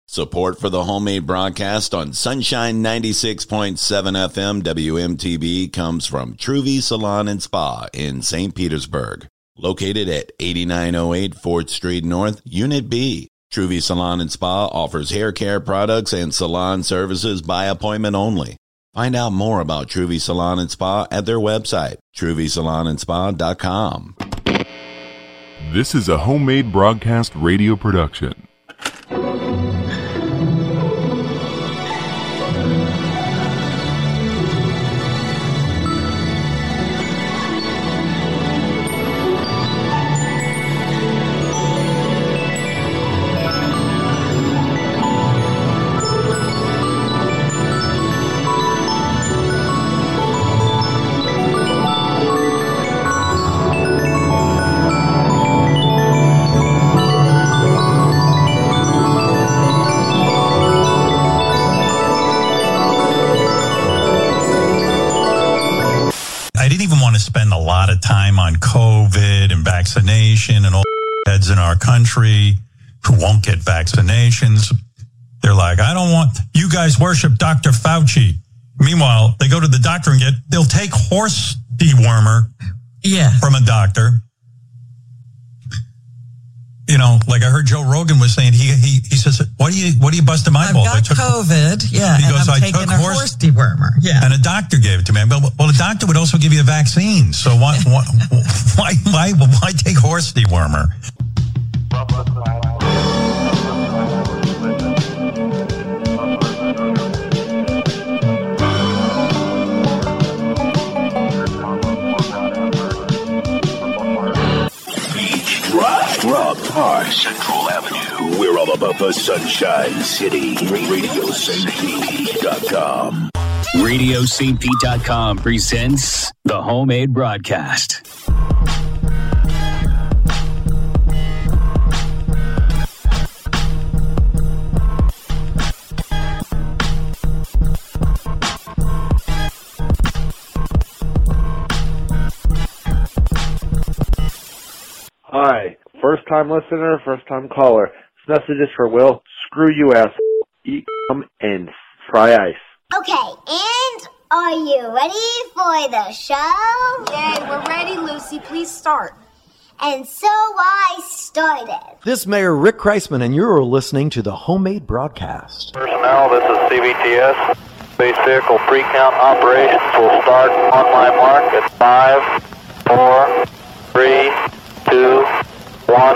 Support for the homemade broadcast on Sunshine 96.7 FM WMTB comes from Truvy Salon and Spa in St. Petersburg. Located at 8908 4th Street North, Unit B. Truvy Salon and Spa offers hair care products and salon services by appointment only. Find out more about Truvy Salon and Spa at their website, TruvySalonandSpa.com. This is a homemade broadcast radio production. Spend a lot of time on COVID and vaccination and all heads in our country who won't get vaccinations. They're like, I don't want, you guys worship Dr. Fauci. Meanwhile, they go to the doctor and they'll take horse dewormer from a doctor. You know, like I heard Joe Rogan was saying, he says, what are you busting my balls? I've got COVID, he goes, I'm taking a horse dewormer, and a doctor gave it to me. Well, a doctor would also give you a vaccine, so why take horse dewormer? Central Avenue. We're all about the Sunshine City. RadioStPete.com. RadioStPete.com presents the homemade broadcast. Hi. First-time listener, first-time caller. This message is for Will. Screw you, ass. Eat and fry ice. Okay, and are you ready for the show? Yay, we're ready, Lucy. Please start. And so I started. This is Mayor Rick Kreisman, and you're listening to the homemade broadcast. Personnel, this is CBTS. Base vehicle pre-count operations will start on my mark at 5, 4, 3, 2, 1.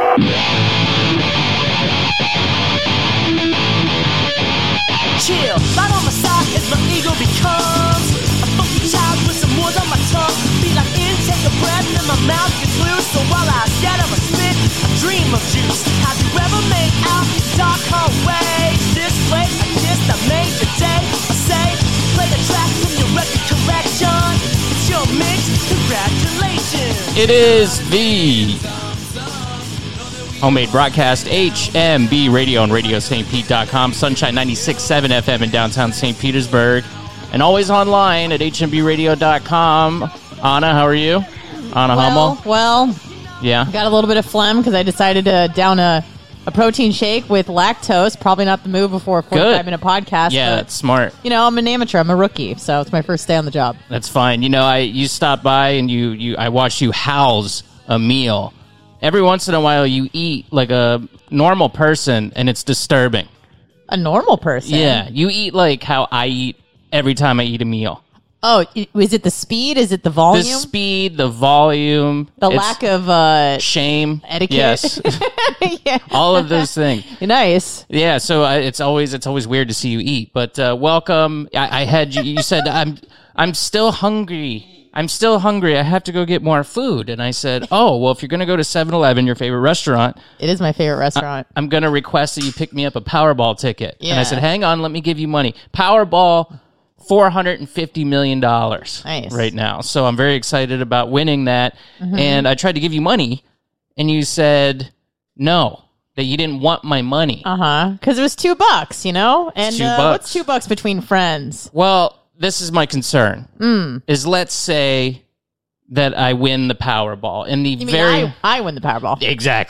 Chill, right on my side as my ego becomes a funky child with some words on my tongue. Feel like take a breath and my mouth gets loose. So while I scatter my spit, I dream of juice. Have you ever made out the dark hallway? This way, I kissed, I made the day. I say, play the track from your record collection. It's your mix, congratulations. It is the homemade broadcast, HMB Radio on RadioStPete.com, Sunshine 96.7 FM in downtown St. Petersburg, and always online at HMBRadio.com. Anna, how are you? Anna Hummel? Well, yeah. Got a little bit of phlegm because I decided to down a protein shake with lactose. Probably not the move before a 45-minute podcast. Yeah, that's smart. You know, I'm an amateur. I'm a rookie, so it's my first day on the job. That's fine. You know, you stopped by and I watched you house a meal. Every once in a while, you eat like a normal person, and it's disturbing. A normal person? Yeah. You eat like how I eat every time I eat a meal. Oh, is it the speed? Is it the volume? The speed, the volume. The lack of... shame. Etiquette. Yes. Yeah. All of those things. Nice. Yeah, so it's always weird to see you eat. But welcome. I had you said, I'm still hungry. I'm still hungry. I have to go get more food. And I said, oh, well, if you're going to go to 7-Eleven, your favorite restaurant. It is my favorite restaurant. I'm going to request that you pick me up a Powerball ticket. Yeah. And I said, hang on, let me give you money. Powerball, $450 million right now. So I'm very excited about winning that. Mm-hmm. And I tried to give you money, and you said no, that you didn't want my money. Because it was $2, you know? And $2. What's $2 between friends? Well, this is my concern. Is let's say that I win the Powerball. And I win the Powerball. Exactly.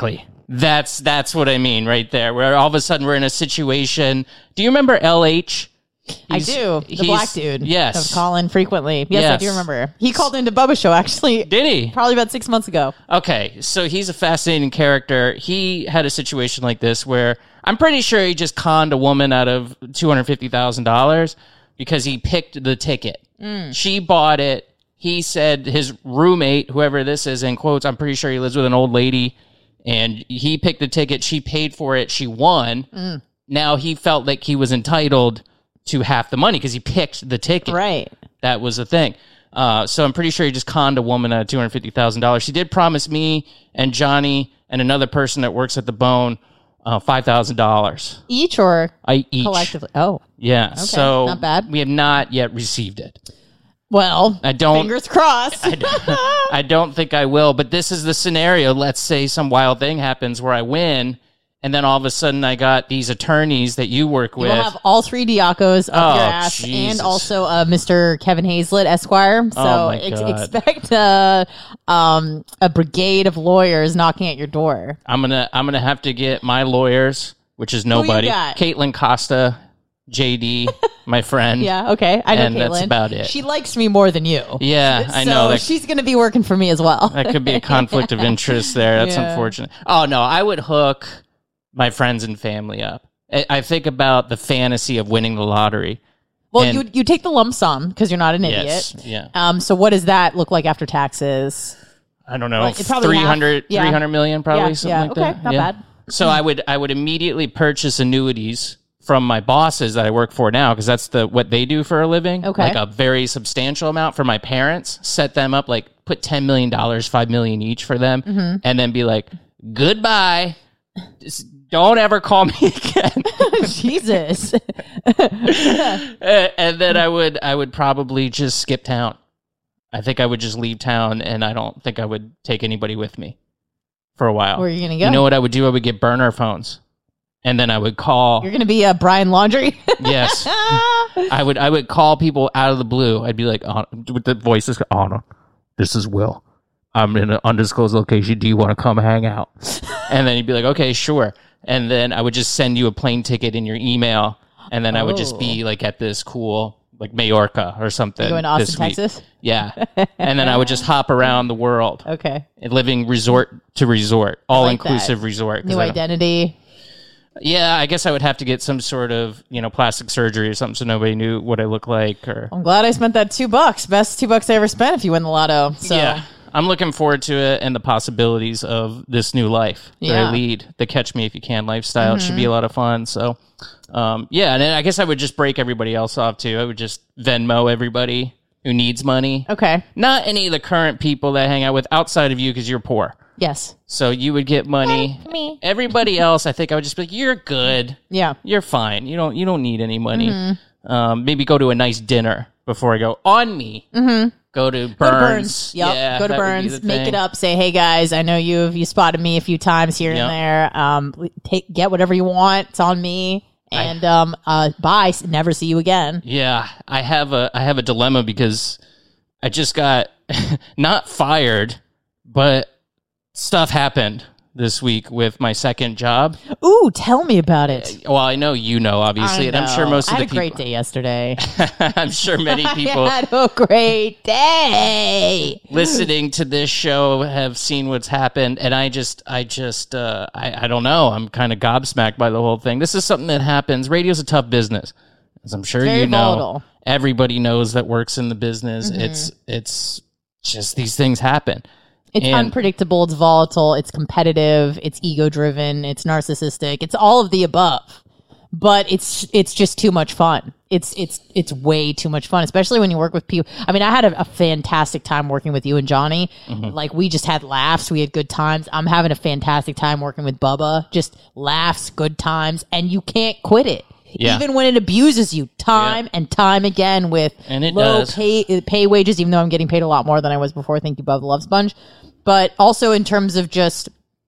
That's what I mean right there, where all of a sudden we're in a situation. Do you remember LH? I do. The black dude. Yes. I would call in frequently. Yes, I do remember. He called into Bubba's show, actually. Did he? Probably about 6 months ago. Okay, so he's a fascinating character. He had a situation like this where I'm pretty sure he just conned a woman out of $250,000 because he picked the ticket. She bought it. He said his roommate, whoever this is, in quotes, I'm pretty sure he lives with an old lady, and he picked the ticket. She paid for it. She won. Now he felt like he was entitled to half the money because he picked the ticket. Right. That was the thing. So I'm pretty sure he just conned a woman out of $250,000. She did promise me and Johnny and another person that works at the Bone $5,000 each, or each collectively. Oh, yeah. Okay. So Not bad. We have not yet received it. Well, fingers crossed. I don't think I will. But this is the scenario. Let's say some wild thing happens where I win, and then all of a sudden I got these attorneys that you work with. You'll have all three Diacos up your ass, Jesus. and also Mr. Kevin Hazlett, Esquire. So expect a brigade of lawyers knocking at your door. I'm gonna have to get my lawyers, which is nobody. Caitlin Costa, JD, my friend. Yeah, okay. I know and Caitlin. That's about it. She likes me more than you. Yeah, I know. So she's going to be working for me as well. That could be a conflict of interest there. That's unfortunate. Oh, no, I would hook my friends and family up. I think about the fantasy of winning the lottery. Well, you take the lump sum because you're not an idiot. Yes, yeah. So what does that look like after taxes? I don't know. Like, 300 million probably, something like that. Okay, not bad. So I would immediately purchase annuities from my bosses that I work for now, because that's what they do for a living. Okay. Like a very substantial amount for my parents, set them up, like put $10 million, $5 million each for them, and then be like, goodbye. Just don't ever call me again. Jesus. And then I would probably just skip town. I think I would just leave town, and I don't think I would take anybody with me for a while. Where are you going to go? You know what I would do? I would get burner phones. And then I would call. You're going to be Brian Laundrie? Yes. I would call people out of the blue. I'd be like, with the voices, Anna, this is Will. I'm in an undisclosed location. Do you want to come hang out? And then he'd be like, okay, sure. And then I would just send you a plane ticket in your email. And then I would just be like at this cool, like Majorca or something. You're going to Austin, Texas? Yeah. And then I would just hop around the world. Okay. Living resort to resort. All-inclusive resort. New identity. Yeah, I guess I would have to get some sort of, plastic surgery or something so nobody knew what I look like. Or I'm glad I spent that $2. Best $2 I ever spent if you win the lotto. So. Yeah, I'm looking forward to it and the possibilities of this new life that I lead, the Catch Me If You Can lifestyle. It should be a lot of fun. So, and then I guess I would just break everybody else off too. I would just Venmo everybody who needs money. Okay. Not any of the current people that I hang out with outside of you because you're poor. Yes. So you would get money. Me. Everybody else, I think I would just be like, you're good. Yeah. You're fine. You don't need any money. Maybe go to a nice dinner before I go on me. Go to Burns. Yep. Yeah, go to Burns. Make it up. Say, hey guys, I know you spotted me a few times here and there. Get whatever you want. It's on me. And bye. Never see you again. Yeah. I have a dilemma because I just got not fired, but stuff happened this week with my second job. Ooh, tell me about it. Well, I know obviously, and I'm sure most of the people. I had a great day yesterday. I'm sure many people had a great day listening to this show have seen what's happened, and I don't know. I'm kind of gobsmacked by the whole thing. This is something that happens. Radio's a tough business, as I'm sure Very you know. volatile. Everybody knows that works in the business. It's just these things happen. It's unpredictable, it's volatile, it's competitive, it's ego-driven, it's narcissistic, it's all of the above. But it's just too much fun. It's way too much fun, especially when you work with people. I mean, I had a fantastic time working with you and Johnny. Like, we just had laughs, we had good times. I'm having a fantastic time working with Bubba. Just laughs, good times, and you can't quit it. Yeah. Even when it abuses you time and time again with low pay wages, even though I'm getting paid a lot more than I was before. Thank you, Bubba the Love Sponge. But also in terms of just,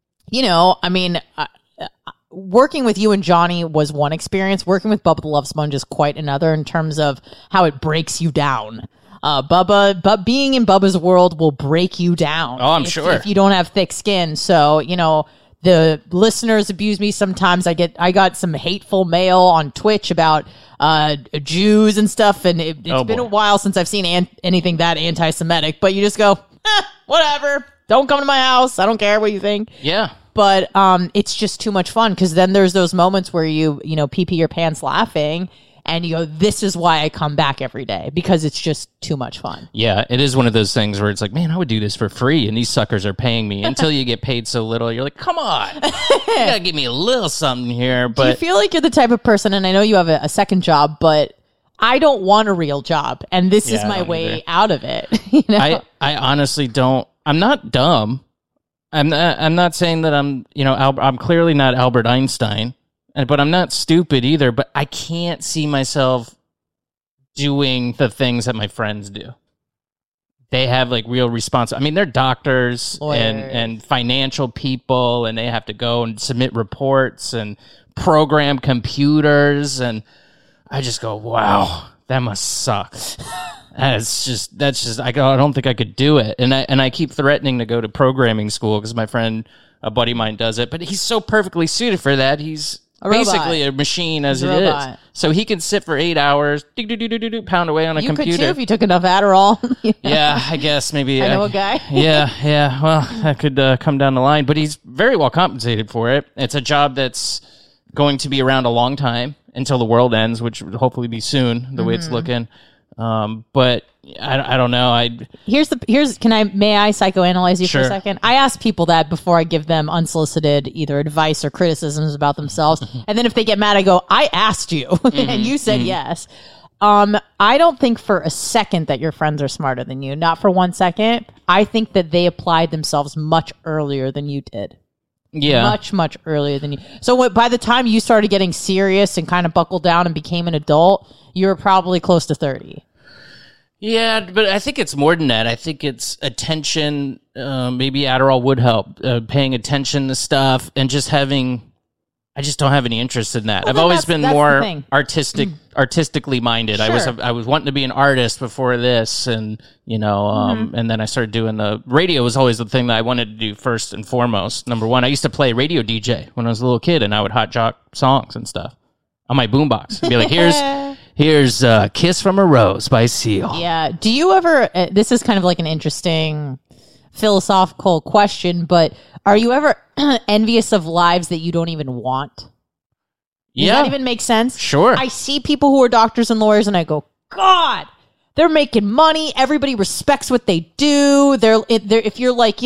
working with you and Johnny was one experience. Working with Bubba the Love Sponge is quite another in terms of how it breaks you down. But being in Bubba's world will break you down. Oh, I'm sure. If you don't have thick skin. So, The listeners abuse me sometimes. I got some hateful mail on Twitch about Jews and stuff, and it's been a while since I've seen anything that anti-Semitic. But you just go, whatever. Don't come to my house. I don't care what you think. Yeah. But it's just too much fun, because then there's those moments where you pee your pants laughing, and you go, this is why I come back every day, because it's just too much fun. Yeah, it is one of those things where it's like, man, I would do this for free, and these suckers are paying me. Until you get paid so little, you're like, come on, you gotta give me a little something here. But do you feel like you're the type of person, and I know you have a second job, but I don't want a real job, and this is my way out of it. I honestly don't. I'm not dumb. I'm not saying that I'm I'm clearly not Albert Einstein. But I'm not stupid either, but I can't see myself doing the things that my friends do. They have like real responsibility. I mean, they're doctors and financial people, and they have to go and submit reports and program computers. And I just go, wow, that must suck. That's just, I don't think I could do it. And I keep threatening to go to programming school because my friend, a buddy of mine, does it, but he's so perfectly suited for that. He's basically a machine as it is. So he can sit for 8 hours, pound away on a computer. You could too if you took enough Adderall. Yeah, I guess maybe. I know a guy. Yeah. Well, that could come down the line, but he's very well compensated for it. It's a job that's going to be around a long time until the world ends, which would hopefully be soon, the way it's looking. But I don't know. May I psychoanalyze you for a second? I ask people that before I give them unsolicited either advice or criticisms about themselves. And then if they get mad, I go, I asked you and you said yes. I don't think for a second that your friends are smarter than you. Not for 1 second. I think that they applied themselves much earlier than you did. Yeah. Much, much earlier than you. So by the time you started getting serious and kind of buckled down and became an adult, you were probably close to 30. Yeah, but I think it's more than that. I think it's attention. Maybe Adderall would help. Paying attention to stuff and just having. I just don't have any interest in that. Well, I've always been more artistically minded. Sure. I was wanting to be an artist before this, and and then I started doing the radio. Was always the thing that I wanted to do first and foremost. Number one, I used to play radio DJ when I was a little kid, and I would hot jock songs and stuff on my boombox. I'd be like, Here's Kiss from a Rose by Seal. Yeah. Do you ever, this is kind of like an interesting philosophical question, but are you ever envious of lives that you don't even want? Does that even make sense? Sure. I see people who are doctors and lawyers and I go, God, they're making money. Everybody respects what they do. They're if you're like,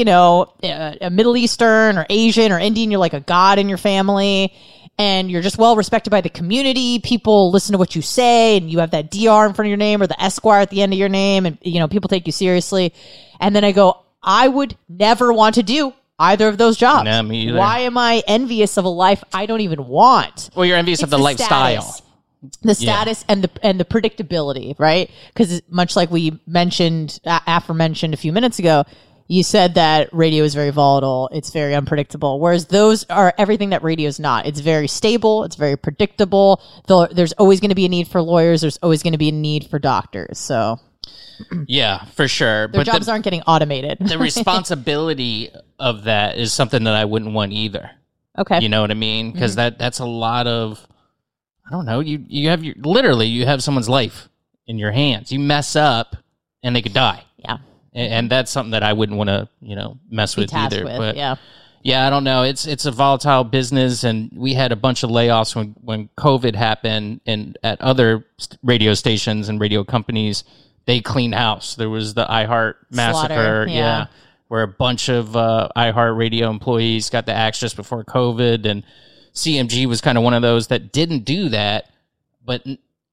a Middle Eastern or Asian or Indian, you're like a god in your family. And you're just well respected by the community. People listen to what you say, and you have that DR in front of your name or the Esquire at the end of your name, and people take you seriously. And then I go, I would never want to do either of those jobs. No, me either. Why am I envious of a life I don't even want? Well, you're envious of the lifestyle. The status and the predictability, right? Because much like we mentioned, aforementioned a few minutes ago, you said that radio is very volatile. It's very unpredictable. Whereas those are everything that radio is not. It's very stable. It's very predictable. There's always going to be a need for lawyers. There's always going to be a need for doctors. So, yeah, for sure. Their jobs aren't getting automated. The responsibility of that is something that I wouldn't want either. Okay. You know what I mean? Because that's a lot of, I don't know, you have someone's life in your hands. You mess up and they could die. Yeah. And that's something that I wouldn't want to, mess with either. But yeah, I don't know. It's a volatile business, and we had a bunch of layoffs when COVID happened, and at other radio stations and radio companies, they cleaned house. There was the iHeart massacre, where a bunch of iHeart radio employees got the axe just before COVID, and CMG was kind of one of those that didn't do that. But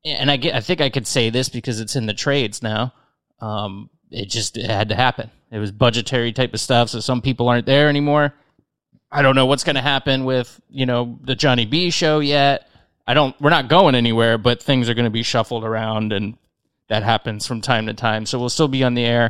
I think I could say this because it's in the trades now. It had to happen. It was budgetary type of stuff. So some people aren't there anymore. I don't know what's going to happen with, the Johnny B show yet. We're not going anywhere, but things are going to be shuffled around, and that happens from time to time. So we'll still be on the air.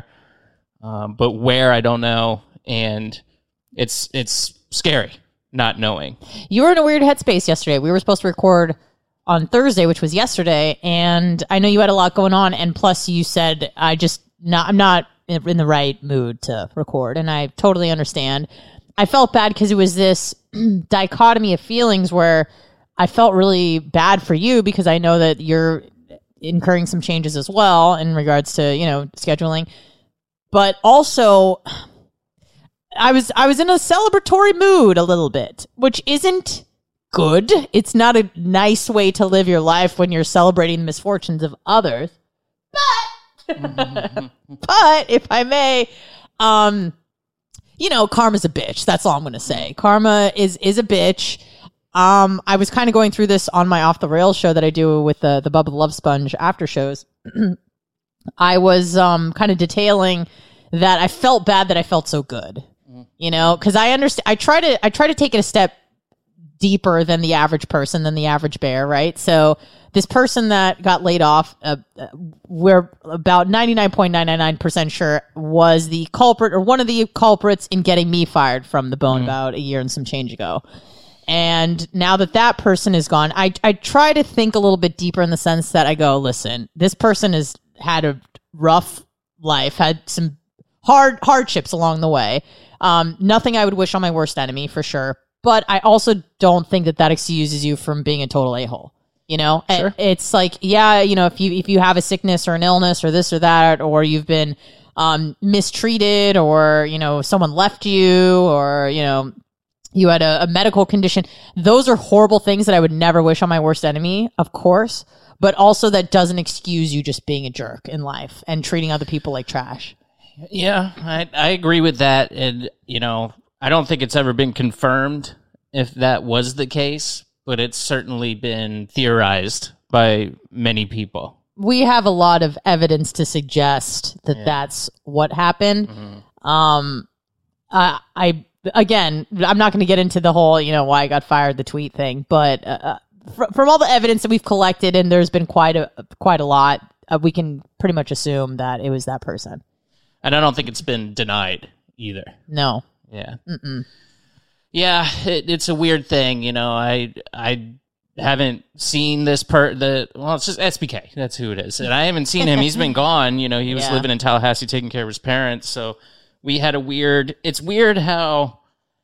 But where, I don't know. And it's scary not knowing. You were in a weird headspace yesterday. We were supposed to record on Thursday, which was yesterday. And I know you had a lot going on. And plus you said, I'm not in the right mood to record, and I totally understand. I felt bad because it was this dichotomy of feelings where I felt really bad for you because I know that you're incurring some changes as well in regards to, scheduling. But also, I was in a celebratory mood a little bit, which isn't good. It's not a nice way to live your life when you're celebrating the misfortunes of others. But if I may, karma's a bitch. That's all I'm going to say. Karma is a bitch. I was kind of going through this on my Off the Rails show that I do with the Bubba the Love Sponge after shows. I was kind of detailing that I felt bad that I felt so good, because I understand. I try to take it a step deeper than the average person, than the average bear, right? So this person that got laid off, we're about 99.999% sure was the culprit or one of the culprits in getting me fired from the Bone about a year and some change ago. And now that person is gone, I try to think a little bit deeper in the sense that I go, listen, this person has had a rough life, had some hardships along the way. Nothing I would wish on my worst enemy, for sure. But I also don't think that excuses you from being a total a-hole. Sure. It's like, if you have a sickness or an illness or this or that, or you've been mistreated, or, someone left you, or, you had a medical condition. Those are horrible things that I would never wish on my worst enemy, of course. But also that doesn't excuse you just being a jerk in life and treating other people like trash. Yeah, I agree with that. And, I don't think it's ever been confirmed if that was the case, but it's certainly been theorized by many people. We have a lot of evidence to suggest that that's what happened. Mm-hmm. Again, I'm not going to get into the whole, why I got fired, the tweet thing, but from all the evidence that we've collected, and there's been quite a lot, we can pretty much assume that it was that person. And I don't think it's been denied either. No. Yeah. Mm-mm. Yeah, it's a weird thing, I haven't seen this it's just SBK. That's who it is. And I haven't seen him. He's been gone. He was living in Tallahassee taking care of his parents. So we had it's weird how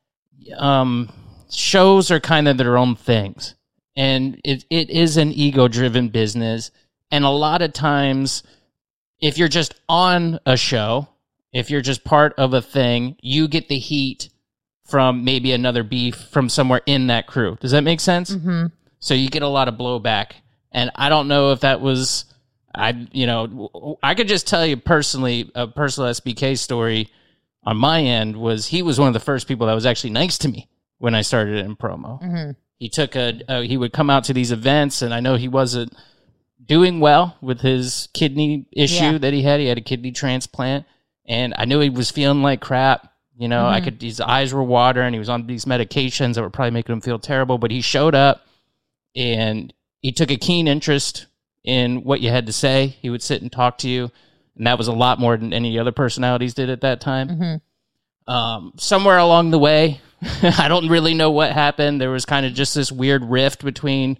shows are kind of their own things. And it is an ego-driven business. And a lot of times, if you're just on a show, if you're just part of a thing, you get the heat from maybe another beef from somewhere in that crew. Does that make sense? Mm-hmm. So you get a lot of blowback. And I don't know if that was, I could just tell you personally, a personal SBK story on my end was he was one of the first people that was actually nice to me when I started in promo. Mm-hmm. He took he would come out to these events, and I know he wasn't doing well with his kidney issue that he had. He had a kidney transplant, and I knew he was feeling like crap. His eyes were watering. He was on these medications that were probably making him feel terrible, but he showed up and he took a keen interest in what you had to say. He would sit and talk to you, and that was a lot more than any other personalities did at that time. Mm-hmm. Somewhere along the way, I don't really know what happened. There was kind of just this weird rift between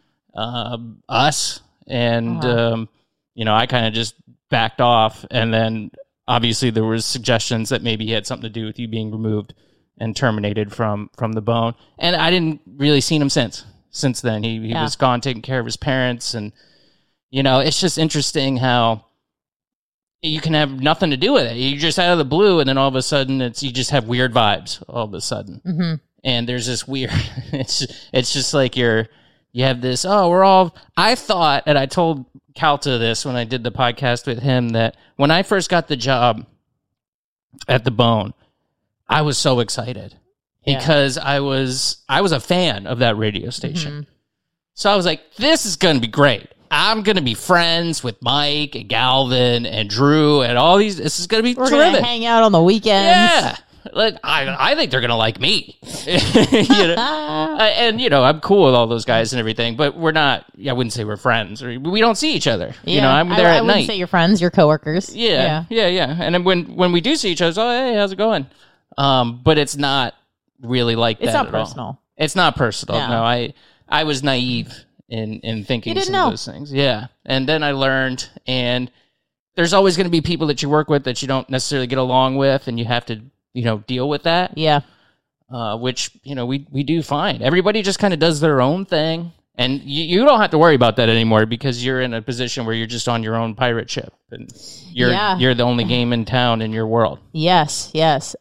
us, and I kind of just backed off. And then obviously there was suggestions that maybe he had something to do with you being removed and terminated from the Bone. And I didn't really see him since then. He was gone taking care of his parents, and it's just interesting how you can have nothing to do with it. You just out of the blue, and then all of a sudden you just have weird vibes all of a sudden. Mm-hmm. And there's this weird, it's just like you have this, I thought, and I told Calta this when I did the podcast with him, that when I first got the job at the Bone, I was so excited because I was a fan of that radio station. Mm-hmm. So I was like, this is going to be great. I'm going to be friends with Mike and Galvin and Drew and all these. This is going to be terrific. We're going to hang out on the weekends. Yeah. Like, I think they're going to like me. And, I'm cool with all those guys and everything, but we're not, I wouldn't say we're friends. Or we don't see each other. Yeah. I'm there at night. I wouldn't say you're friends, you're coworkers. Yeah. And then when we do see each other, hey, how's it going? But it's not really like that. It's not at personal. All. It's not personal. No. I was naive in thinking you some know. of those things. Yeah. And then I learned, and there's always going to be people that you work with that you don't necessarily get along with, and you have to, deal with that. Yeah. which, we do fine. Everybody just kind of does their own thing. And you don't have to worry about that anymore because you're in a position where you're just on your own pirate ship. And you're the only game in town in your world. Yes.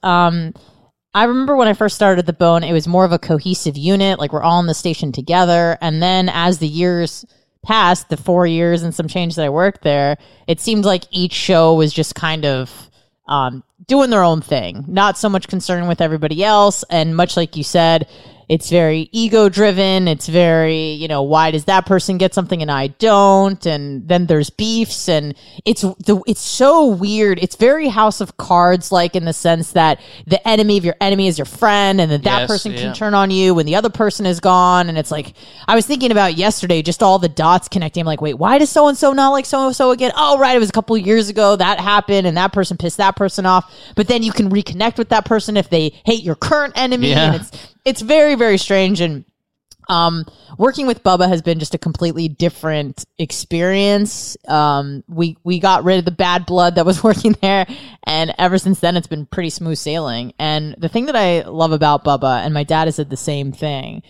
I remember when I first started The Bone, it was more of a cohesive unit. Like, we're all on the station together. And then as the years passed, the 4 years and some change that I worked there, it seemed like each show was just kind of doing their own thing, not so much concerned with everybody else. And much like you said, it's very ego driven. It's very, why does that person get something and I don't? And then there's beefs, and it's so weird. It's very House of Cards like, in the sense that the enemy of your enemy is your friend, and that person can turn on you when the other person is gone. And it's like, I was thinking about yesterday, just all the dots connecting. I'm like, wait, why does so-and-so not like so-and-so again? Oh, right. It was a couple of years ago that happened, and that person pissed that person off. But then you can reconnect with that person if they hate your current enemy. Yeah. And it's very, very strange. And working with Bubba has been just a completely different experience. We got rid of the bad blood that was working there, and ever since then it's been pretty smooth sailing. And the thing that I love about Bubba, and my dad has said the same thing,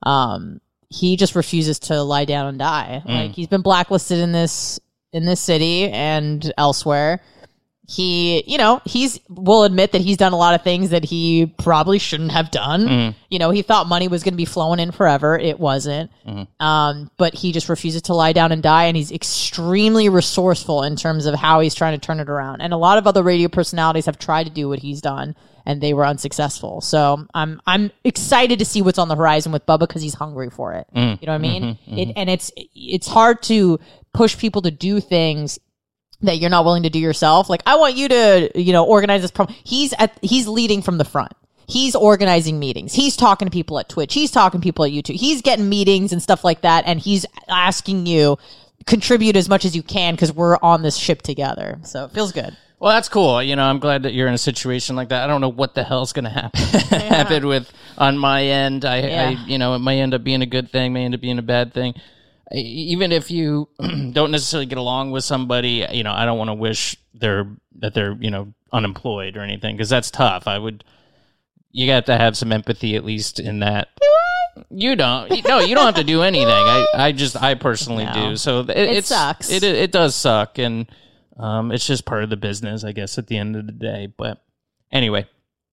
he just refuses to lie down and die. Like, he's been blacklisted in this city and elsewhere. He will admit that he's done a lot of things that he probably shouldn't have done. He thought money was going to be flowing in forever. It wasn't. But he just refuses to lie down and die. And he's extremely resourceful in terms of how he's trying to turn it around. And a lot of other radio personalities have tried to do what he's done, and they were unsuccessful. So I'm excited to see what's on the horizon with Bubba, because he's hungry for it. You know what I mean? And it's hard to push people to do things that you're not willing to do yourself. Like, I want you to, organize this problem. He's leading from the front. He's organizing meetings. He's talking to people at Twitch. He's talking to people at YouTube. He's getting meetings and stuff like that. And he's asking you, contribute as much as you can, because we're on this ship together. So it feels good. Well, that's cool. I'm glad that you're in a situation like that. I don't know what the hell's going to happen with on my end. It may end up being a good thing, may end up being a bad thing. Even if you don't necessarily get along with somebody, I don't want to wish that they're unemployed or anything, because that's tough. You got to have some empathy, at least in that. You don't. No, you don't have to do anything. I personally do. So it sucks. It does suck, and it's just part of the business, I guess, at the end of the day. But anyway,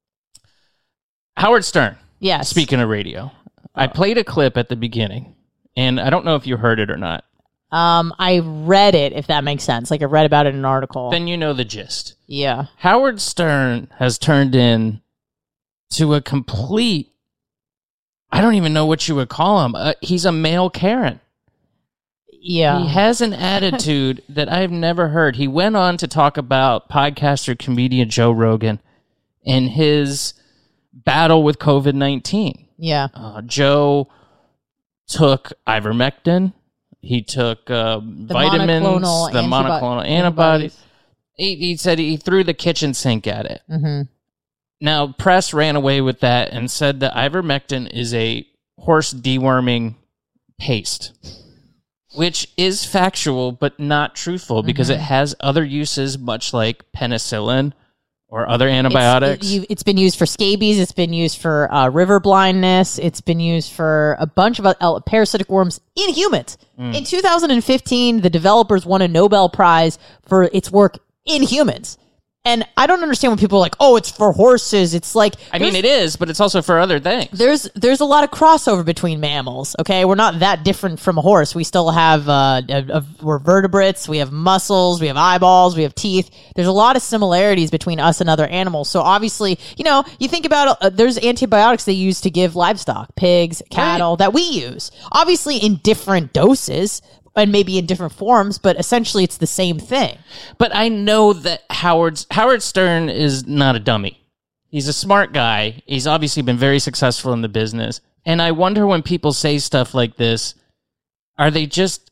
Howard Stern. Yes. Speaking of radio, I played a clip at the beginning. And I don't know if you heard it or not. I read it, if that makes sense. Like, I read about it in an article. Then you know the gist. Yeah. Howard Stern has turned in to a complete, I don't even know what you would call him. He's a male Karen. Yeah. He has an attitude that I've never heard. He went on to talk about podcaster, comedian Joe Rogan and his battle with COVID-19. Yeah. Joe took ivermectin. He took vitamins, the monoclonal antibodies. He said he threw the kitchen sink at it. Now, press ran away with that and said that ivermectin is a horse deworming paste, which is factual but not truthful, because it has other uses, much like penicillin or other antibiotics. It's been used for scabies. It's been used for river blindness. It's been used for a bunch of parasitic worms in humans. In 2015, the developers won a Nobel Prize for its work in humans. And I don't understand when people are like, oh, it's for horses. It's like... I mean, it is, but it's also for other things. There's a lot of crossover between mammals, okay? We're not that different from a horse. We still have... we're vertebrates. We have muscles. We have eyeballs. We have teeth. There's a lot of similarities between us and other animals. So obviously, you think about... there's antibiotics they use to give livestock, pigs, cattle, that we use. Obviously in different doses... and maybe in different forms, but essentially it's the same thing. But I know that Howard Stern is not a dummy. He's a smart guy. He's obviously been very successful in the business. And I wonder when people say stuff like this, are they just,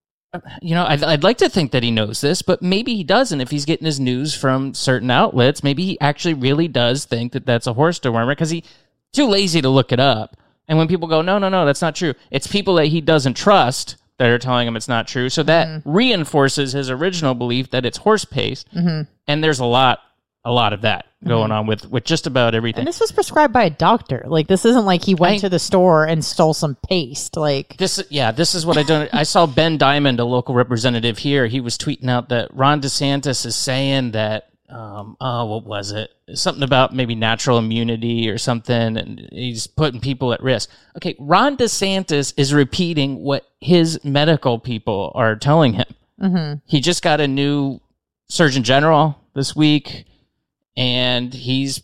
I'd like to think that he knows this, but maybe he doesn't. If he's getting his news from certain outlets, maybe he actually really does think that that's a horse dewormer, because he's too lazy to look it up. And when people go, no, that's not true, it's people that he doesn't trust that are telling him it's not true. So that reinforces his original belief that it's horse paste. And there's a lot a lot of that going on with just about everything. And this was prescribed by a doctor. Like, this isn't like he went to the store and stole some paste. Like, this is what I don't. I saw Ben Diamond, a local representative here. He was tweeting out that Ron DeSantis is saying that, what was it? Something about maybe natural immunity or something, and he's putting people at risk. Okay, Ron DeSantis is repeating what his medical people are telling him. Mm-hmm. He just got a new Surgeon General this week. And he's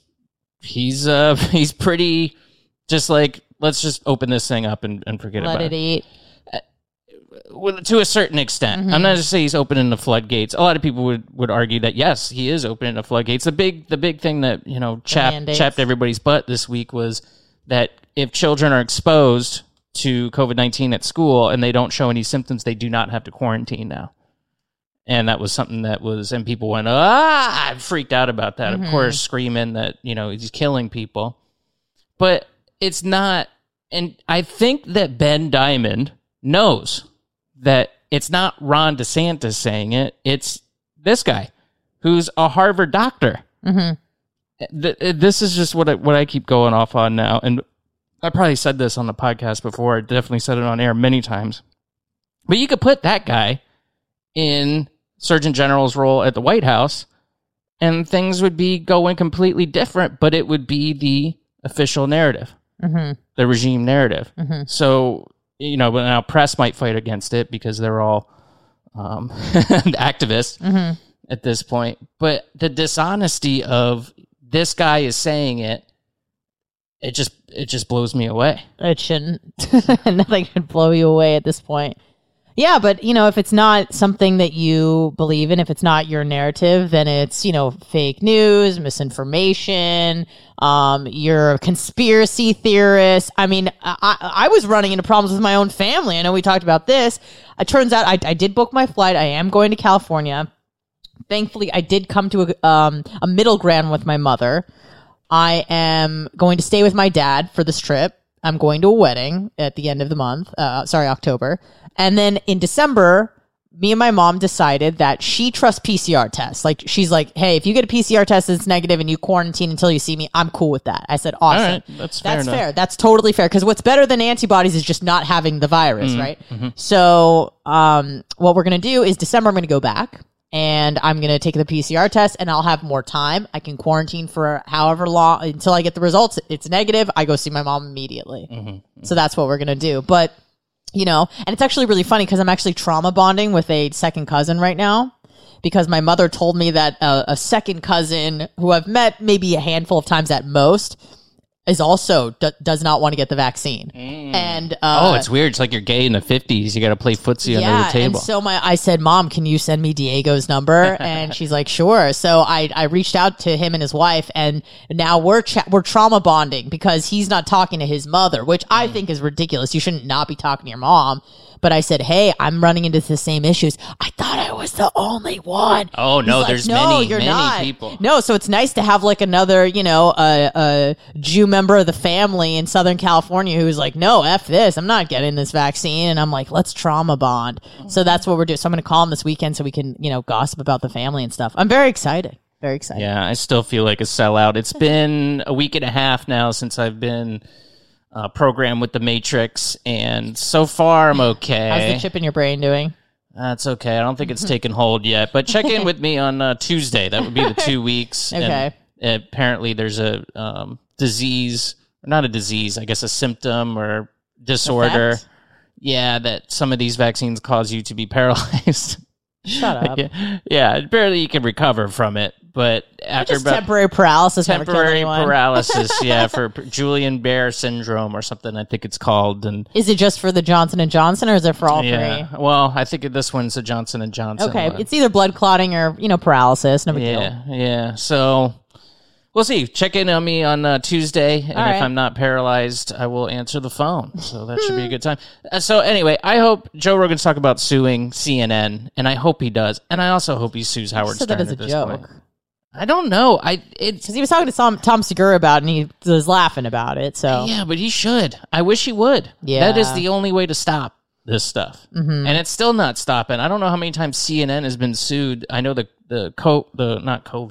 pretty just like, let's just open this thing up and forget about it. Let it eat. Well, to a certain extent. I'm not just saying he's opening the floodgates. A lot of people would argue that, yes, he is opening the floodgates. The big thing that, chapped everybody's butt this week was that if children are exposed to COVID-19 at school and they don't show any symptoms, they do not have to quarantine now. And that was something that was, and people went, I freaked out about that. Of course, screaming that, he's killing people. But it's not, and I think that Ben Diamond knows that it's not Ron DeSantis saying it. It's this guy who's a Harvard doctor. This is just what I keep going off on now. And I probably said this on the podcast before. I definitely said it on air many times. But you could put that guy in Surgeon General's role at the White House, and things would be going completely different, but it would be the official narrative, the regime narrative. So, but now press might fight against it because they're all activists at this point. But the dishonesty of this guy is saying it just blows me away. It shouldn't. Nothing should blow you away at this point. Yeah, but, if it's not something that you believe in, if it's not your narrative, then it's, fake news, misinformation, you're a conspiracy theorist. I mean, I was running into problems with my own family. I know we talked about this. It turns out I did book my flight. I am going to California. Thankfully, I did come to a middle ground with my mother. I am going to stay with my dad for this trip. I'm going to a wedding at the end of the month, October. And then in December, me and my mom decided that she trusts PCR tests. Like, she's like, hey, if you get a PCR test that's negative and you quarantine until you see me, I'm cool with that. I said, awesome. All right, that's fair. That's totally fair. Because what's better than antibodies is just not having the virus, right? So what we're going to do is December, I'm going to go back. And I'm going to take the PCR test and I'll have more time. I can quarantine for however long until I get the results. It's negative. I go see my mom immediately. So that's what we're going to do. But, and it's actually really funny because I'm actually trauma bonding with a second cousin right now because my mother told me that a second cousin who I've met maybe a handful of times at most is also does not want to get the vaccine. And it's weird. It's like you're gay in the 50s. You got to play footsie under the table. And so I said, Mom, can you send me Diego's number? And she's like, sure. So I reached out to him and his wife, and now we're trauma bonding because he's not talking to his mother, which I think is ridiculous. You shouldn't not be talking to your mom. But I said, hey, I'm running into the same issues. I thought I was the only one. Oh, no, like, there's many people. No, so it's nice to have like another, a Jew member of the family in Southern California who's like, no, F this. I'm not getting this vaccine. And I'm like, let's trauma bond. So that's what we're doing. So I'm going to call him this weekend so we can, gossip about the family and stuff. I'm very excited. Very excited. Yeah, I still feel like a sellout. It's been a week and a half now since I've been program with the Matrix, and so far I'm okay. How's the chip in your brain doing? That's okay. I don't think it's taken hold yet, but check in with me on Tuesday. That would be the 2 weeks. Okay. And apparently there's a disease, not a disease, I guess a symptom or disorder. Effect? Yeah, that some of these vaccines cause you to be paralyzed. Shut up. Yeah, apparently you can recover from it, but after just temporary paralysis, temporary paralysis, yeah, for Guillain-Barré syndrome or something, I think it's called. And is it just for the Johnson & Johnson, or is it for all three? Well, I think this one's a Johnson & Johnson. Okay, one. it's either blood clotting or paralysis. No big deal. Yeah. So we'll see. Check in on me on Tuesday, and if I'm not paralyzed, I will answer the phone. So that should be a good time. So anyway, I hope Joe Rogan's talking about suing CNN, and I hope he does, and I also hope he sues Howard Stern. That as a at this joke. Point. I don't know. Because he was talking to Tom Segura about it, and he was laughing about it. So yeah, but he should. I wish he would. Yeah, that is the only way to stop this stuff, and it's still not stopping. I don't know how many times CNN has been sued. I know COVID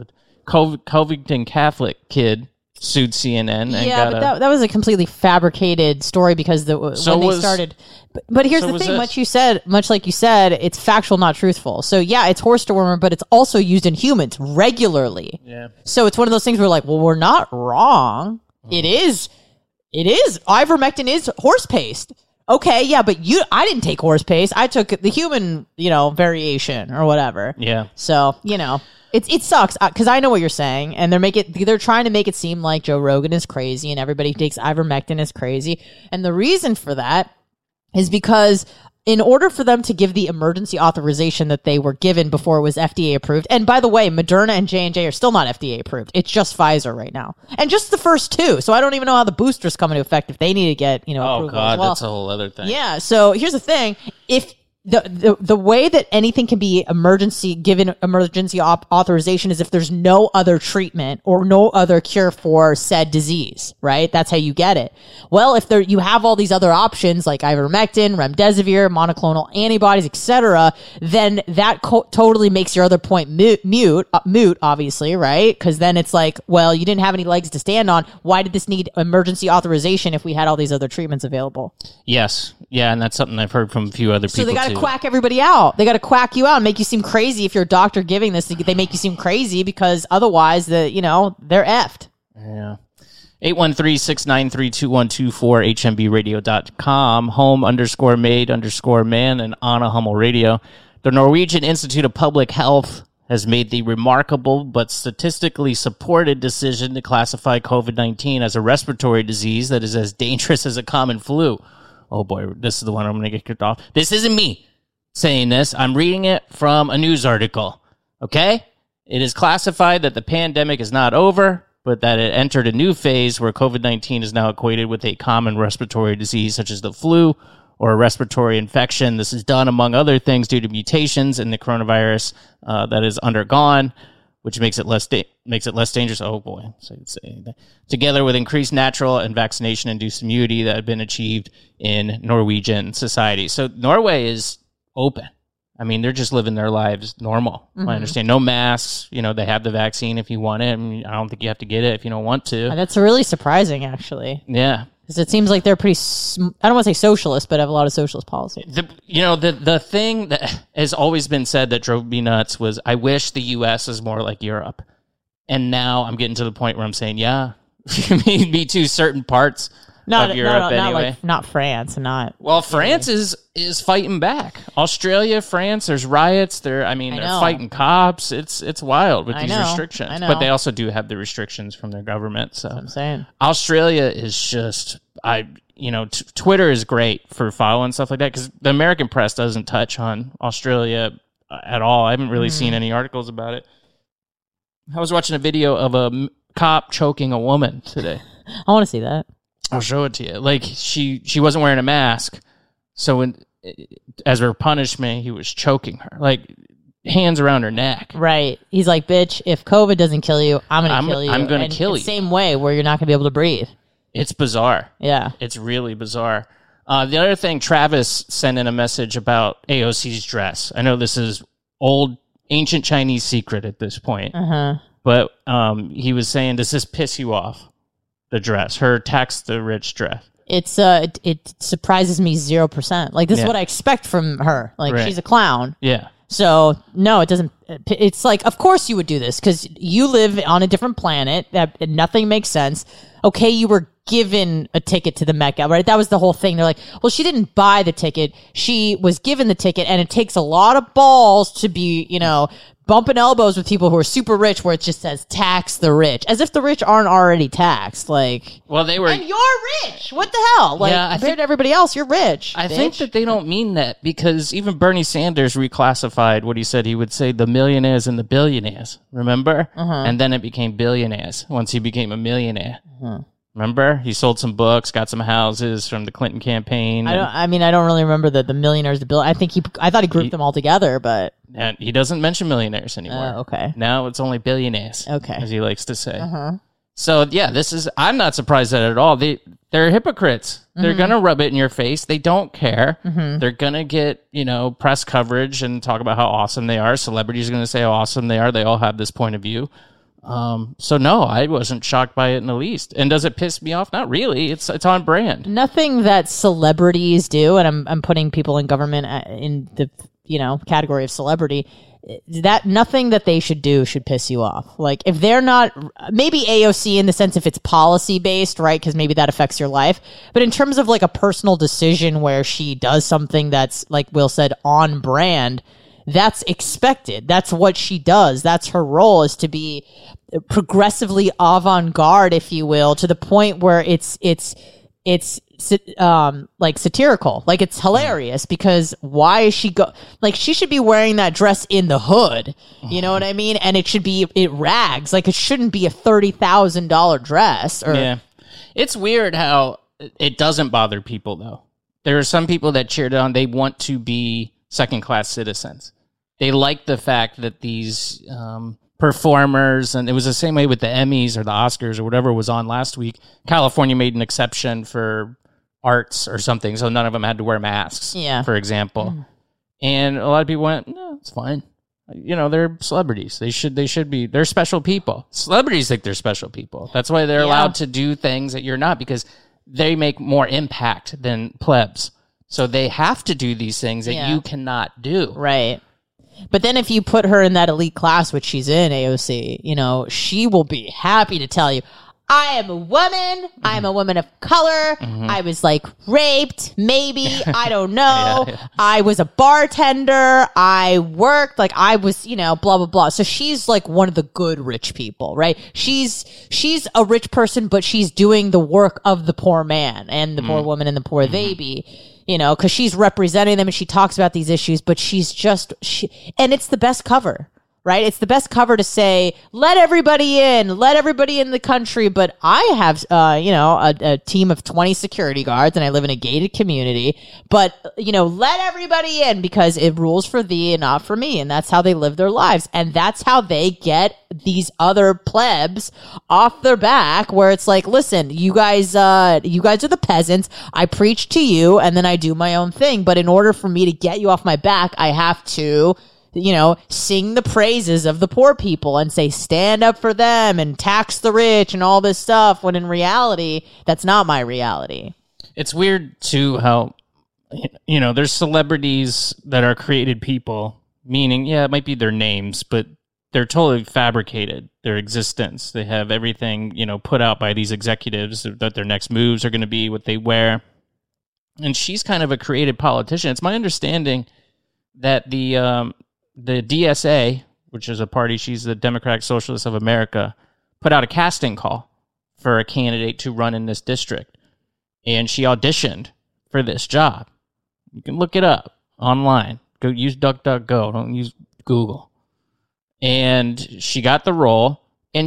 Covington Catholic kid sued CNN. And but that was a completely fabricated story because when they started. But here's the thing: much like you said, it's factual, not truthful. So yeah, it's horse dewormer, but it's also used in humans regularly. Yeah. So it's one of those things where like, well, we're not wrong. It is. Ivermectin is horse paste. Okay, yeah, but I didn't take horse paste. I took the human, variation or whatever. Yeah. So, it sucks because I know what you're saying, and they're trying to make it seem like Joe Rogan is crazy and everybody who takes ivermectin is crazy. And the reason for that is because in order for them to give the emergency authorization that they were given before it was FDA approved, and by the way, Moderna and J&J are still not FDA approved. It's just Pfizer right now. And just the first two. So I don't even know how the boosters come into effect if they need to get, approval. Oh, God, as well. that's a whole other thing. Yeah, so here's the thing. If the way that anything can be given emergency authorization is if there's no other treatment or no other cure for said disease, right? That's how you get it. Well, if you have all these other options like ivermectin, remdesivir, monoclonal antibodies, etc., then that totally makes your other point moot, obviously, right? Because then it's like, well, you didn't have any legs to stand on. Why did this need emergency authorization if we had all these other treatments available? Yes. Yeah, and that's something I've heard from a few other people. So they got to quack everybody out. They got to quack you out and make you seem crazy. If you're a doctor giving this, they make you seem crazy because otherwise, they're effed. Yeah. 813-693-2124, hmbradio.com, home_made_man, and Anna Hummel Radio. The Norwegian Institute of Public Health has made the remarkable but statistically supported decision to classify COVID-19 as a respiratory disease that is as dangerous as a common flu. Oh boy, this is the one I'm going to get kicked off. This isn't me saying this. I'm reading it from a news article. Okay? It is classified that the pandemic is not over, but that it entered a new phase where COVID-19 is now equated with a common respiratory disease such as the flu or a respiratory infection. This is done, among other things, due to mutations in the coronavirus that is undergone, which makes it less dangerous. Oh boy, so I could say anything. Together with increased natural and vaccination-induced immunity that have been achieved in Norwegian society. So Norway is open. I mean, they're just living their lives normal. Mm-hmm. I understand. No masks. They have the vaccine if you want it. I mean, I don't think you have to get it if you don't want to. That's really surprising, actually. Yeah. Because it seems like they're pretty, I don't want to say socialist, but have a lot of socialist policies. The thing that has always been said that drove me nuts was, I wish the U.S. was more like Europe. And now I'm getting to the point where I'm saying, yeah, me too, certain parts of Europe anyway. Not France, Well, France is fighting back. Australia, France, there's riots. They're fighting cops. It's wild with these restrictions. But they also do have the restrictions from their government. So that's what I'm saying. Australia is just, Twitter is great for following stuff like that because the American press doesn't touch on Australia at all. I haven't really seen any articles about it. I was watching a video of a cop choking a woman today. I want to see that. I'll show it to you. Like, she wasn't wearing a mask, so as her punishment, he was choking her, like hands around her neck. Right. He's like, bitch, if COVID doesn't kill you, I'm going to kill you. I'm going to kill you. Same way where you're not going to be able to breathe. It's bizarre. Yeah. It's really bizarre. The other thing, Travis sent in a message about AOC's dress. I know this is old, ancient Chinese secret at this point. But he was saying, does this piss you off? The dress, her tax the rich dress. It surprises me 0%. Like, this is what I expect from her. Like, she's a clown. Yeah. So no, it doesn't. It's like, of course you would do this because you live on a different planet. That nothing makes sense. Okay, you were given a ticket to the Mecca, right? That was the whole thing. They're like, well, she didn't buy the ticket. She was given the ticket, and it takes a lot of balls to be, bumping elbows with people who are super rich where it just says tax the rich, as if the rich aren't already taxed. Like, well, they were, and you're rich. What the hell? Like, compared to everybody else, you're rich. I think that they don't mean that because even Bernie Sanders reclassified what he said. He would say the millionaires and the billionaires, remember? And then it became billionaires once he became a millionaire. Remember? He sold some books, got some houses from the Clinton campaign. I don't really remember the millionaires, the bill. I thought he grouped them all together, but and he doesn't mention millionaires anymore. Okay. Now it's only billionaires. Okay. As he likes to say. So yeah, I'm not surprised at it at all. They're hypocrites. They're going to rub it in your face. They don't care. They're going to get, press coverage and talk about how awesome they are. Celebrities are going to say how awesome they are. They all have this point of view. So no, I wasn't shocked by it in the least. And does it piss me off? Not really. It's on brand. Nothing that celebrities do, and I'm putting people in government in the category of celebrity. That nothing that they should do should piss you off. Like if they're not, maybe AOC in the sense if it's policy based, right? Because maybe that affects your life. But in terms of like a personal decision where she does something that's, like Will said, on brand, that's expected. That's what she does. That's her role, is to be progressively avant-garde, if you will, to the point where it's like satirical. Like it's hilarious, because why is she she should be wearing that dress in the hood. You know what I mean? And it rags. Like it shouldn't be a $30,000 dress. Yeah. It's weird how it doesn't bother people though. There are some people that cheered on. They want to be second-class citizens. They like the fact that these performers, and it was the same way with the Emmys or the Oscars or whatever was on last week. California made an exception for arts or something, so none of them had to wear masks, for example. And a lot of people went, no, it's fine. They're celebrities. They should be. They're special people. Celebrities think they're special people. That's why they're allowed to do things that you're not, because they make more impact than plebs. So they have to do these things that you cannot do. Right. But then if you put her in that elite class, which she's in, AOC, she will be happy to tell you, I am a woman. I am a woman of color. I was raped, maybe. I don't know. I was a bartender. I worked. I was, blah, blah, blah. So she's one of the good rich people, right? She's a rich person, but she's doing the work of the poor man and the poor woman and the poor baby. Because she's representing them and she talks about these issues, but and it's the best cover, right? It's the best cover to say, let everybody in the country. But I have, a team of 20 security guards and I live in a gated community, but, let everybody in because it rules for thee and not for me. And that's how they live their lives. And that's how they get these other plebs off their back, where it's like, listen, you guys are the peasants. I preach to you and then I do my own thing. But in order for me to get you off my back, I have to, sing the praises of the poor people and say, stand up for them and tax the rich and all this stuff. When in reality, that's not my reality. It's weird too, how, there's celebrities that are created people, meaning, it might be their names, but they're totally fabricated, their existence. They have everything, put out by these executives that their next moves are going to be, what they wear. And she's kind of a created politician. It's my understanding that the DSA, which is a party, she's the Democratic Socialists of America, put out a casting call for a candidate to run in this district. And she auditioned for this job. You can look it up online. Go use DuckDuckGo. Don't use Google. And she got the role. And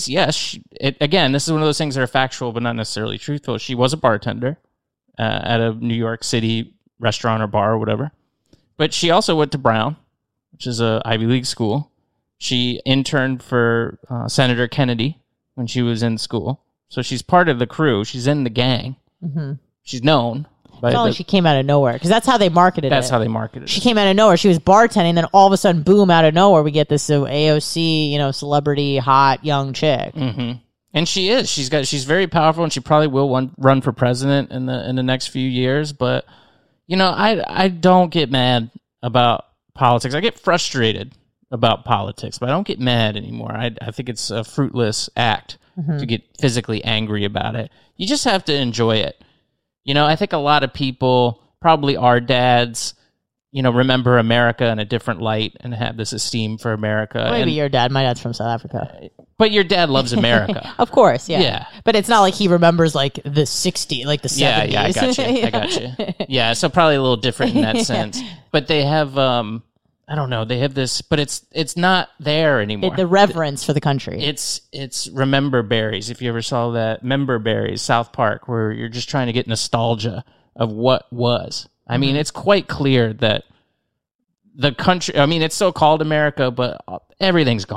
again, this is one of those things that are factual but not necessarily truthful. She was a bartender at a New York City restaurant or bar or whatever. But she also went to Brown, which is a Ivy League school. She interned for Senator Kennedy when she was in school. So she's part of the crew. She's in the gang. Mm-hmm. She's known. It's not like she came out of nowhere, because that's how they marketed it. That's how they marketed it. She came out of nowhere. She was bartending, then all of a sudden, boom, out of nowhere, we get this AOC, celebrity, hot, young chick. Mm-hmm. And she is. She's very powerful, and she probably will run for president in the next few years. But, I don't get mad about politics. I get frustrated about politics, but I don't get mad anymore. I think it's a fruitless act to get physically angry about it. You just have to enjoy it. I think a lot of people, probably our dads, remember America in a different light and have this esteem for America. Maybe your dad. My dad's from South Africa. But your dad loves America. Of course, yeah. But it's not like he remembers the 60s, the 70s. Yeah, I got you. Yeah, so probably a little different in that sense. But they have, I don't know, they have this, but it's not there anymore. The reverence for the country. It's Remember Berries. If you ever saw that, Member Berries, South Park, where you're just trying to get nostalgia of what was. I mean, it's quite clear that the country, it's so called America, but everything's gone.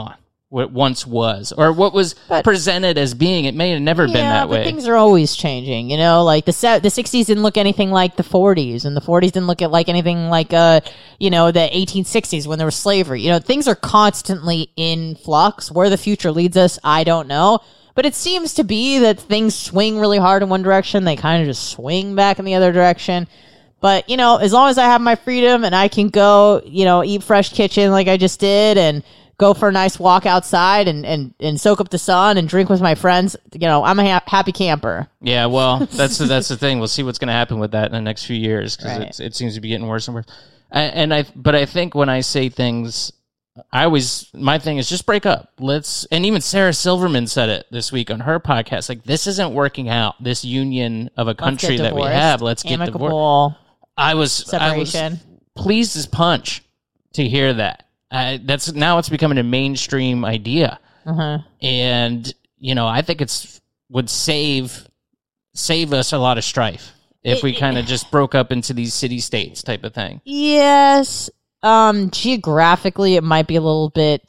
what once was, or what was presented as being. It may have never been that way. Things are always changing, like the 60s didn't look anything like the 40s, and the 40s didn't look like anything like the 1860s when there was slavery. Things are constantly in flux. Where the future leads us, I don't know. But it seems to be that things swing really hard in one direction, they kind of just swing back in the other direction. But, as long as I have my freedom and I can go, eat fresh kitchen like I just did, and go for a nice walk outside and soak up the sun and drink with my friends, I'm a happy camper. Yeah, well, that's the thing. We'll see what's going to happen with that in the next few years, because it seems to be getting worse and worse. But I think when I say things, my thing is just break up. And even Sarah Silverman said it this week on her podcast. Like, this isn't working out. This union of a country that we have. Let's get divorced. I was pleased as punch to hear that. Now it's becoming a mainstream idea, and I think would save us a lot of strife if we kind of just broke up into these city states type of thing. Yes, geographically it might be a little bit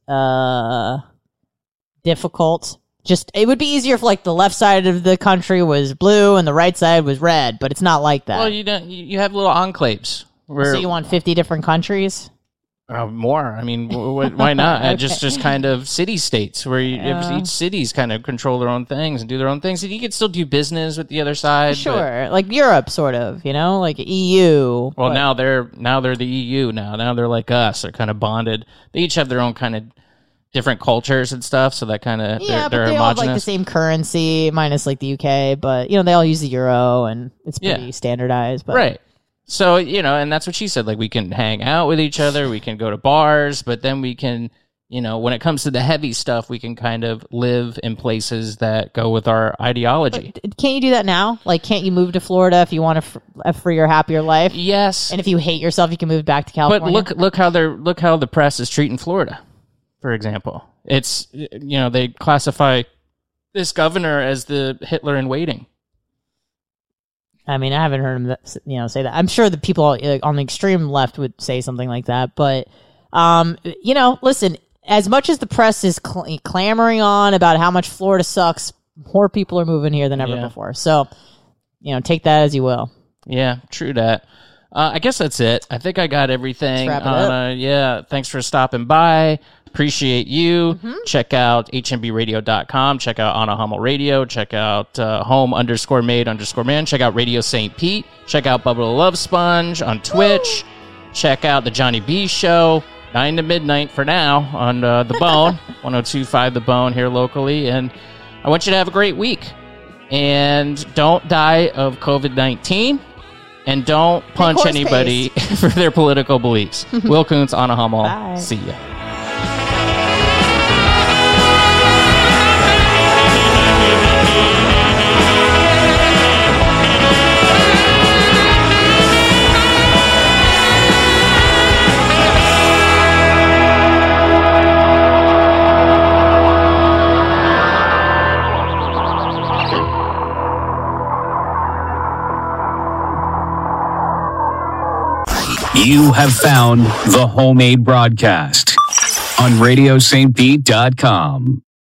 difficult. It would be easier if the left side of the country was blue and the right side was red, but it's not like that. Well, you have little enclaves. So you want 50 different countries? More. I mean, why not? Okay. Just kind of city states where each cities kind of control their own things and do their own things. And you could still do business with the other side. Sure, like Europe, sort of. Like EU. Well, now they're the EU. Now they're like us. They're kind of bonded. They each have their own kind of different cultures and stuff. So that kind of they're they all have the same currency, minus the UK. But they all use the euro, and it's pretty standardized. But. Right. So, and that's what she said. Like, we can hang out with each other, we can go to bars, but then we can, when it comes to the heavy stuff, we can kind of live in places that go with our ideology. But can't you do that now? Can't you move to Florida if you want a freer, happier life? Yes. And if you hate yourself, you can move back to California. But look how the press is treating Florida, for example. It's, they classify this governor as the Hitler in waiting. I mean, I haven't heard him, say that. I'm sure the people on the extreme left would say something like that. But, listen, as much as the press is clamoring on about how much Florida sucks, more people are moving here than ever before. So, take that as you will. Yeah, true that. I guess that's it. I think I got everything. Let's wrap it up. Thanks for stopping by. Appreciate you. Check out hmbradio.com. Check out Anna Hummel Radio. Check out home_made_man. Check out Radio St. Pete. Check out Bubba the Love Sponge on Twitch. Check out the Johnny B Show, 9 to midnight for now on The Bone, 102.5 The Bone here locally. And I want you to have a great week. And don't die of COVID-19. And don't punch anybody for their political beliefs. Will Kuntz, Anna Hummel. Bye. See ya. You have found the Homemade Broadcast on RadioSt.Pete.com.